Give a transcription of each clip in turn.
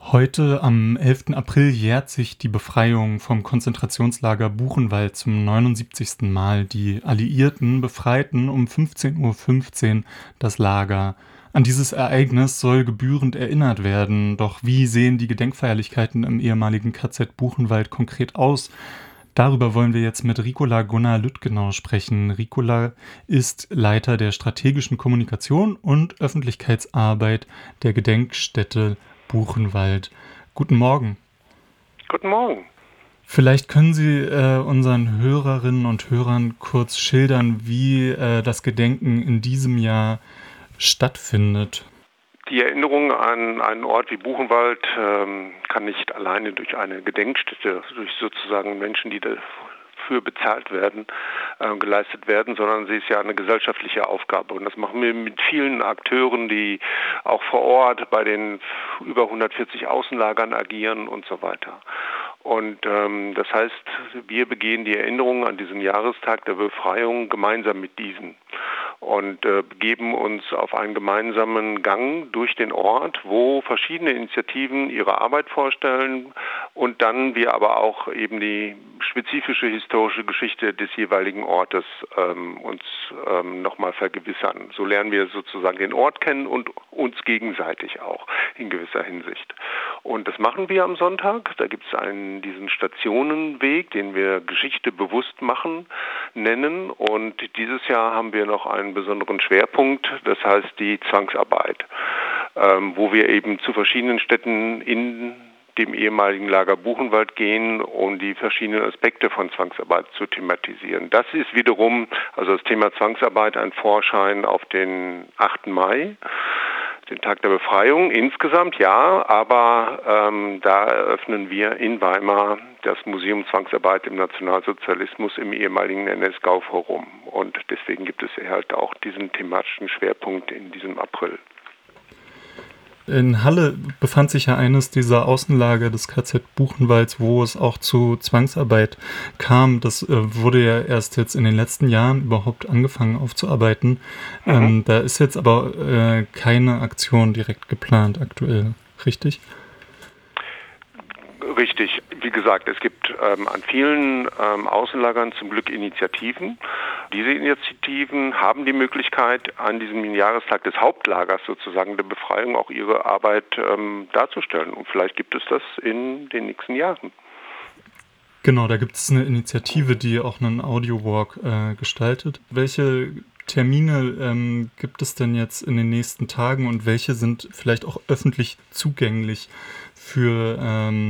Heute, am 11. April, jährt sich die Befreiung vom Konzentrationslager Buchenwald zum 79. Mal. Die Alliierten befreiten um 15:15 Uhr das Lager. An dieses Ereignis soll gebührend erinnert werden. Doch wie sehen die Gedenkfeierlichkeiten im ehemaligen KZ Buchenwald konkret aus? Darüber wollen wir jetzt mit Ricola Gunnar-Lüttgenau sprechen. Ricola ist Leiter der strategischen Kommunikation und Öffentlichkeitsarbeit der Gedenkstätte Buchenwald. Guten Morgen. Guten Morgen. Vielleicht können Sie unseren Hörerinnen und Hörern kurz schildern, wie das Gedenken in diesem Jahr stattfindet. Die Erinnerung an einen Ort wie Buchenwald kann nicht alleine durch eine Gedenkstätte, durch sozusagen Menschen, die dafür bezahlt werden, geleistet werden, sondern sie ist ja eine gesellschaftliche Aufgabe. Und das machen wir mit vielen Akteuren, die auch vor Ort bei den über 140 Außenlagern agieren und so weiter. Und das heißt, wir begehen die Erinnerung an diesen Jahrestag der Befreiung gemeinsam mit diesen und begeben uns auf einen gemeinsamen Gang durch den Ort, wo verschiedene Initiativen ihre Arbeit vorstellen und dann wir aber auch eben die spezifische historische Geschichte des jeweiligen Ortes uns nochmal vergewissern. So lernen wir sozusagen den Ort kennen und uns gegenseitig auch in gewisser Hinsicht. Und das machen wir am Sonntag. Da gibt es diesen Stationenweg, den wir Geschichte bewusst machen, nennen. Und dieses Jahr haben wir noch einen besonderen Schwerpunkt, das heißt die Zwangsarbeit, wo wir eben zu verschiedenen Städten in dem ehemaligen Lager Buchenwald gehen, um die verschiedenen Aspekte von Zwangsarbeit zu thematisieren. Das ist wiederum, also das Thema Zwangsarbeit, ein Vorschein auf den 8. Mai. Den Tag der Befreiung insgesamt, ja, aber da eröffnen wir in Weimar das Museum Zwangsarbeit im Nationalsozialismus im ehemaligen NS-GAU-Forum. Und deswegen gibt es halt auch diesen thematischen Schwerpunkt in diesem April. In Halle befand sich ja eines dieser Außenlager des KZ Buchenwalds, wo es auch zu Zwangsarbeit kam. Das wurde ja erst jetzt in den letzten Jahren überhaupt angefangen aufzuarbeiten. Da ist jetzt aber keine Aktion direkt geplant aktuell, richtig? Richtig. Wie gesagt, es gibt an vielen Außenlagern zum Glück Initiativen. Diese Initiativen haben die Möglichkeit, an diesem Jahrestag des Hauptlagers sozusagen der Befreiung auch ihre Arbeit darzustellen. Und vielleicht gibt es das in den nächsten Jahren. Genau, da gibt es eine Initiative, die auch einen Audio-Walk gestaltet. Welche Termine gibt es denn jetzt in den nächsten Tagen und welche sind vielleicht auch öffentlich zugänglich für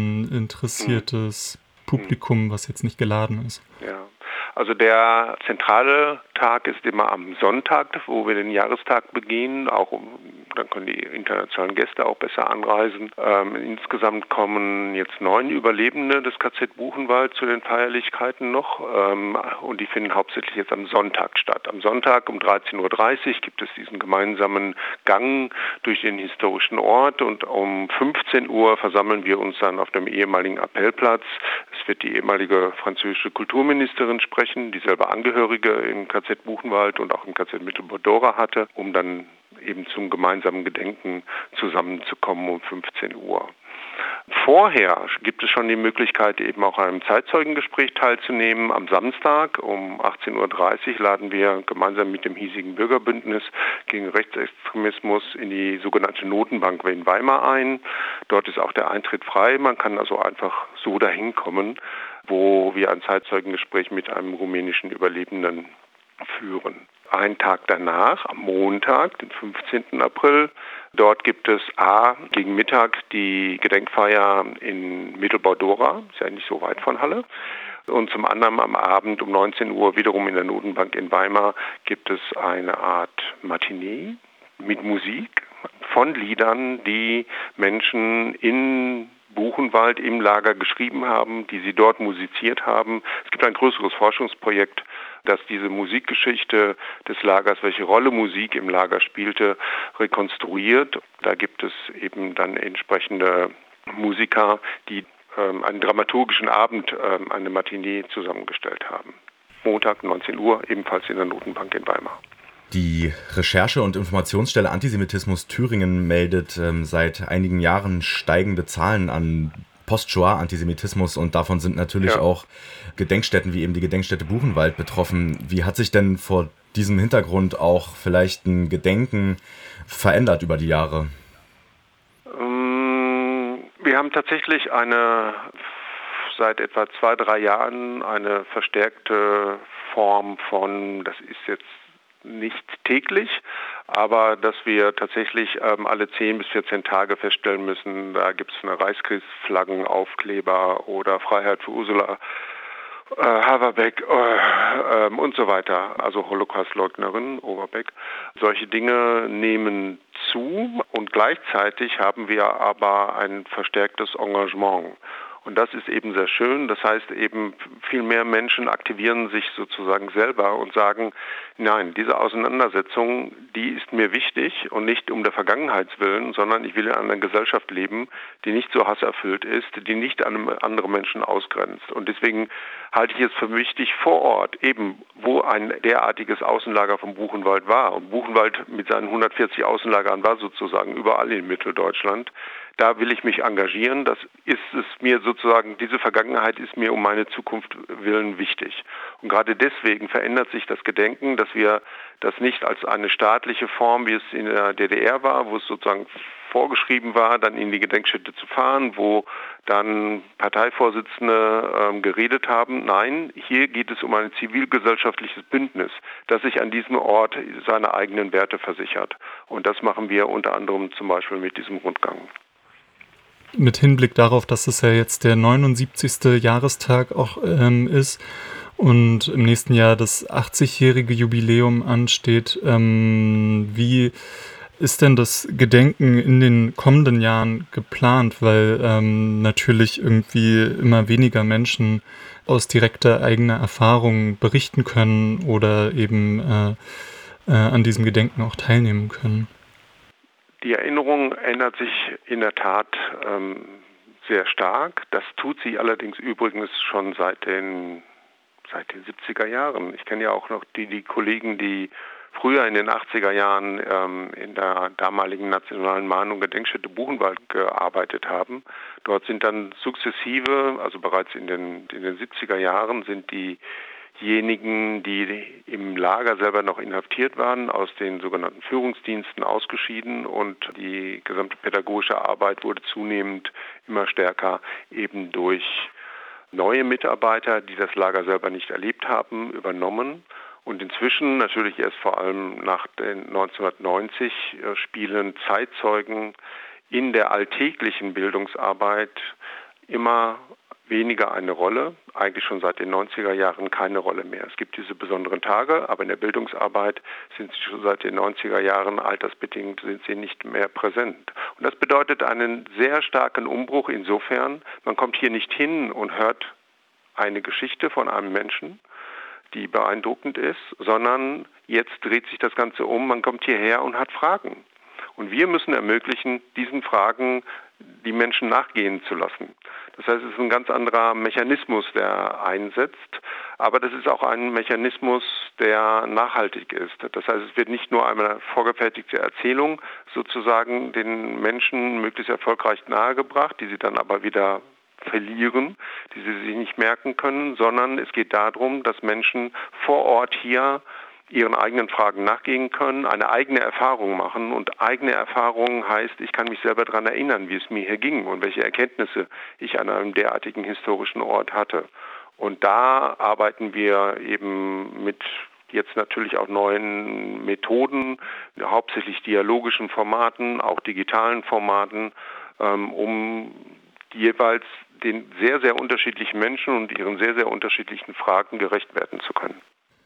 interessiertes Publikum, was jetzt nicht geladen ist? Ja. Also der zentrale Tag ist immer am Sonntag, wo wir den Jahrestag begehen. Dann können die internationalen Gäste auch besser anreisen. Insgesamt kommen jetzt 9 Überlebende des KZ Buchenwald zu den Feierlichkeiten noch. Und die finden hauptsächlich jetzt am Sonntag statt. Am Sonntag um 13:30 Uhr gibt es diesen gemeinsamen Gang durch den historischen Ort. Und um 15 Uhr versammeln wir uns dann auf dem ehemaligen Appellplatz. Es wird die ehemalige französische Kulturministerin sprechen, die selber Angehörige im KZ Buchenwald und auch im KZ Mittelbau-Dora hatte, um dann eben zum gemeinsamen Gedenken zusammenzukommen um 15 Uhr. Vorher gibt es schon die Möglichkeit, eben auch an einem Zeitzeugengespräch teilzunehmen. Am Samstag um 18:30 Uhr laden wir gemeinsam mit dem hiesigen Bürgerbündnis gegen Rechtsextremismus in die sogenannte Notenbank in Weimar ein. Dort ist auch der Eintritt frei. Man kann also einfach so dahin kommen, wo wir ein Zeitzeugengespräch mit einem rumänischen Überlebenden führen. Einen Tag danach, am Montag, den 15. April, dort gibt es gegen Mittag die Gedenkfeier in Mittelbau-Dora, ist ja nicht so weit von Halle. Und zum anderen am Abend um 19 Uhr wiederum in der Notenbank in Weimar gibt es eine Art Matinee mit Musik von Liedern, die Menschen in Buchenwald im Lager geschrieben haben, die sie dort musiziert haben. Es gibt ein größeres Forschungsprojekt, das diese Musikgeschichte des Lagers, welche Rolle Musik im Lager spielte, rekonstruiert. Da gibt es eben dann entsprechende Musiker, die einen dramaturgischen Abend, eine Matinee zusammengestellt haben. Montag, 19 Uhr, ebenfalls in der Notenbank in Weimar. Die Recherche- und Informationsstelle Antisemitismus Thüringen meldet seit einigen Jahren steigende Zahlen an Post-Shoah-Antisemitismus und davon sind natürlich auch Gedenkstätten wie eben die Gedenkstätte Buchenwald betroffen. Wie hat sich denn vor diesem Hintergrund auch vielleicht ein Gedenken verändert über die Jahre? Wir haben tatsächlich seit etwa 2-3 Jahren eine verstärkte Form von, das ist jetzt nicht täglich, aber dass wir tatsächlich alle 10 bis 14 Tage feststellen müssen, da gibt es eine Reichskriegsflaggenaufkleber oder Freiheit für Ursula Haverbeck und so weiter, also Holocaustleugnerin Overbeck. Solche Dinge nehmen zu und gleichzeitig haben wir aber ein verstärktes Engagement. Und das ist eben sehr schön. Das heißt eben, viel mehr Menschen aktivieren sich sozusagen selber und sagen, nein, diese Auseinandersetzung, die ist mir wichtig und nicht um der Vergangenheit willen, sondern ich will in einer Gesellschaft leben, die nicht so hasserfüllt ist, die nicht andere Menschen ausgrenzt. Und deswegen halte ich es für wichtig, vor Ort, eben wo ein derartiges Außenlager vom Buchenwald war, und Buchenwald mit seinen 140 Außenlagern war sozusagen überall in Mitteldeutschland, da will ich mich engagieren. Das ist es mir sozusagen, diese Vergangenheit ist mir um meine Zukunft willen wichtig. Und gerade deswegen verändert sich das Gedenken, dass wir das nicht als eine staatliche Form, wie es in der DDR war, wo es sozusagen vorgeschrieben war, dann in die Gedenkstätte zu fahren, wo dann Parteivorsitzende geredet haben. Nein, hier geht es um ein zivilgesellschaftliches Bündnis, das sich an diesem Ort seine eigenen Werte versichert. Und das machen wir unter anderem zum Beispiel mit diesem Rundgang. Mit Hinblick darauf, dass es ja jetzt der 79. Jahrestag auch ist und im nächsten Jahr das 80-jährige Jubiläum ansteht, wie ist denn das Gedenken in den kommenden Jahren geplant? Weil natürlich irgendwie immer weniger Menschen aus direkter eigener Erfahrung berichten können oder eben an diesem Gedenken auch teilnehmen können. Die Erinnerung ändert sich in der Tat sehr stark. Das tut sie allerdings übrigens schon seit den 70er Jahren. Ich kenne ja auch noch die Kollegen, die früher in den 80er Jahren in der damaligen Nationalen Mahn- und Gedenkstätte Buchenwald gearbeitet haben. Dort sind dann sukzessive, also bereits in den 70er Jahren, sind diejenigen, die im Lager selber noch inhaftiert waren, aus den sogenannten Führungsdiensten ausgeschieden und die gesamte pädagogische Arbeit wurde zunehmend immer stärker eben durch neue Mitarbeiter, die das Lager selber nicht erlebt haben, übernommen. Und inzwischen, natürlich erst vor allem nach den 1990, spielen Zeitzeugen in der alltäglichen Bildungsarbeit immer weniger eine Rolle, eigentlich schon seit den 90er Jahren keine Rolle mehr. Es gibt diese besonderen Tage, aber in der Bildungsarbeit sind sie schon seit den 90er Jahren altersbedingt sind sie nicht mehr präsent. Und das bedeutet einen sehr starken Umbruch insofern, man kommt hier nicht hin und hört eine Geschichte von einem Menschen, die beeindruckend ist, sondern jetzt dreht sich das Ganze um, man kommt hierher und hat Fragen. Und wir müssen ermöglichen, diesen Fragen die Menschen nachgehen zu lassen. Das heißt, es ist ein ganz anderer Mechanismus, der einsetzt, aber das ist auch ein Mechanismus, der nachhaltig ist. Das heißt, es wird nicht nur eine vorgefertigte Erzählung sozusagen den Menschen möglichst erfolgreich nahegebracht, die sie dann aber wieder verlieren, die sie sich nicht merken können, sondern es geht darum, dass Menschen vor Ort hier ihren eigenen Fragen nachgehen können, eine eigene Erfahrung machen. Und eigene Erfahrung heißt, ich kann mich selber daran erinnern, wie es mir hier ging und welche Erkenntnisse ich an einem derartigen historischen Ort hatte. Und da arbeiten wir eben mit jetzt natürlich auch neuen Methoden, hauptsächlich dialogischen Formaten, auch digitalen Formaten, um jeweils den sehr, sehr unterschiedlichen Menschen und ihren sehr, sehr unterschiedlichen Fragen gerecht werden zu können.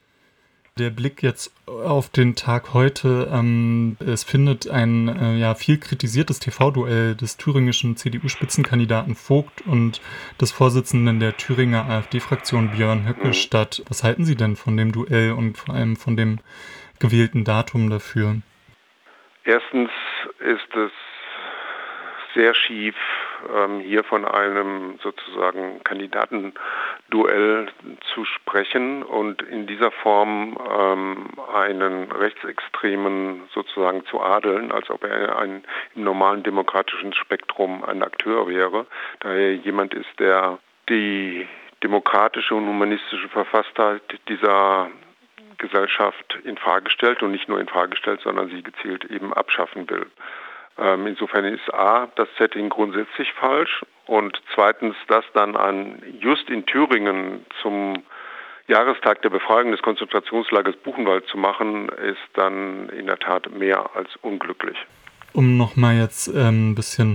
Der Blick jetzt auf den Tag heute, es findet ein viel kritisiertes TV-Duell des thüringischen CDU-Spitzenkandidaten Vogt und des Vorsitzenden der Thüringer AfD-Fraktion Björn Höcke statt. Was halten Sie denn von dem Duell und vor allem von dem gewählten Datum dafür? Erstens ist es sehr schief, hier von einem sozusagen Kandidatenduell zu sprechen und in dieser Form einen Rechtsextremen sozusagen zu adeln, als ob er im normalen demokratischen Spektrum ein Akteur wäre, da er jemand ist, der die demokratische und humanistische Verfasstheit dieser Gesellschaft in Frage stellt und nicht nur in Frage stellt, sondern sie gezielt eben abschaffen will. Insofern ist A, das Setting grundsätzlich falsch und zweitens, das dann just in Thüringen zum Jahrestag der Befreiung des Konzentrationslagers Buchenwald zu machen, ist dann in der Tat mehr als unglücklich. Um nochmal jetzt ein bisschen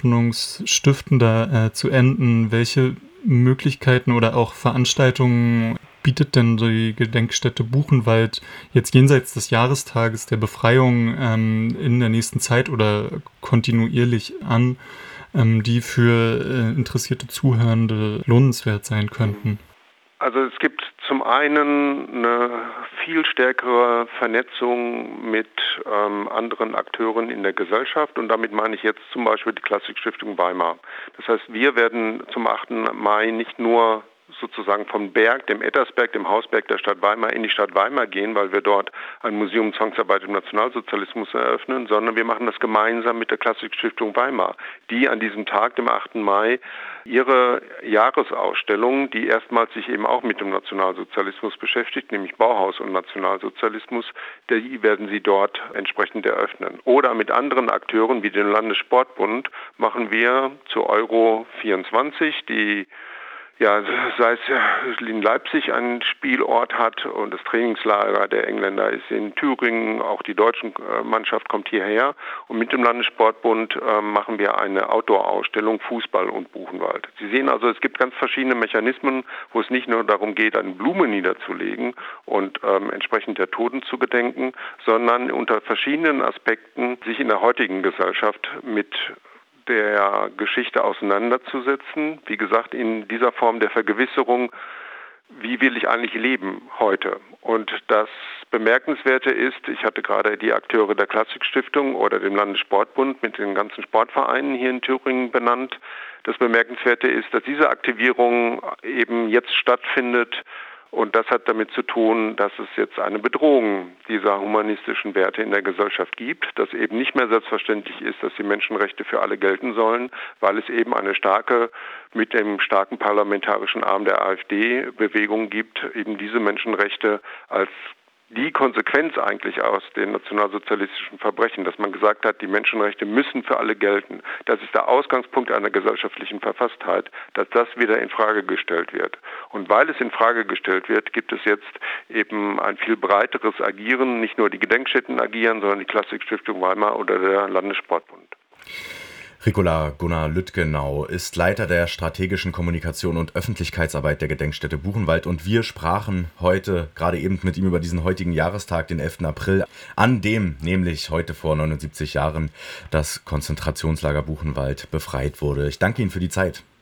hoffnungsstiftender zu enden, welche Möglichkeiten oder auch Veranstaltungen bietet denn die Gedenkstätte Buchenwald jetzt jenseits des Jahrestages der Befreiung in der nächsten Zeit oder kontinuierlich an, die für interessierte Zuhörende lohnenswert sein könnten? Also es gibt zum einen eine viel stärkere Vernetzung mit anderen Akteuren in der Gesellschaft und damit meine ich jetzt zum Beispiel die Klassikstiftung Weimar. Das heißt, wir werden zum 8. Mai nicht nur sozusagen vom Berg, dem Ettersberg, dem Hausberg der Stadt Weimar in die Stadt Weimar gehen, weil wir dort ein Museum Zwangsarbeit im Nationalsozialismus eröffnen, sondern wir machen das gemeinsam mit der Klassikstiftung Weimar, die an diesem Tag, dem 8. Mai, ihre Jahresausstellung, die erstmals sich eben auch mit dem Nationalsozialismus beschäftigt, nämlich Bauhaus und Nationalsozialismus, die werden sie dort entsprechend eröffnen. Oder mit anderen Akteuren wie dem Landessportbund machen wir zu Euro 24, die sei es in Leipzig einen Spielort hat und das Trainingslager der Engländer ist in Thüringen, auch die deutsche Mannschaft kommt hierher und mit dem Landessportbund machen wir eine Outdoor-Ausstellung Fußball und Buchenwald. Sie sehen also, es gibt ganz verschiedene Mechanismen, wo es nicht nur darum geht, eine Blume niederzulegen und entsprechend der Toten zu gedenken, sondern unter verschiedenen Aspekten sich in der heutigen Gesellschaft mit der Geschichte auseinanderzusetzen. Wie gesagt, in dieser Form der Vergewisserung, wie will ich eigentlich leben heute? Und das Bemerkenswerte ist, ich hatte gerade die Akteure der Klassikstiftung oder dem Landessportbund mit den ganzen Sportvereinen hier in Thüringen benannt. Das Bemerkenswerte ist, dass diese Aktivierung eben jetzt stattfindet. Und das hat damit zu tun, dass es jetzt eine Bedrohung dieser humanistischen Werte in der Gesellschaft gibt, dass eben nicht mehr selbstverständlich ist, dass die Menschenrechte für alle gelten sollen, weil es eben eine mit dem starken parlamentarischen Arm der AfD-Bewegung gibt, eben diese Menschenrechte als die Konsequenz eigentlich aus den nationalsozialistischen Verbrechen, dass man gesagt hat, die Menschenrechte müssen für alle gelten. Das ist der Ausgangspunkt einer gesellschaftlichen Verfasstheit, dass das wieder in Frage gestellt wird. Und weil es in Frage gestellt wird, gibt es jetzt eben ein viel breiteres Agieren. Nicht nur die Gedenkstätten agieren, sondern die Klassikstiftung Weimar oder der Landessportbund. Ricola Gunnar Lüttgenau ist Leiter der strategischen Kommunikation und Öffentlichkeitsarbeit der Gedenkstätte Buchenwald und wir sprachen heute gerade eben mit ihm über diesen heutigen Jahrestag, den 11. April, an dem nämlich heute vor 79 Jahren das Konzentrationslager Buchenwald befreit wurde. Ich danke Ihnen für die Zeit.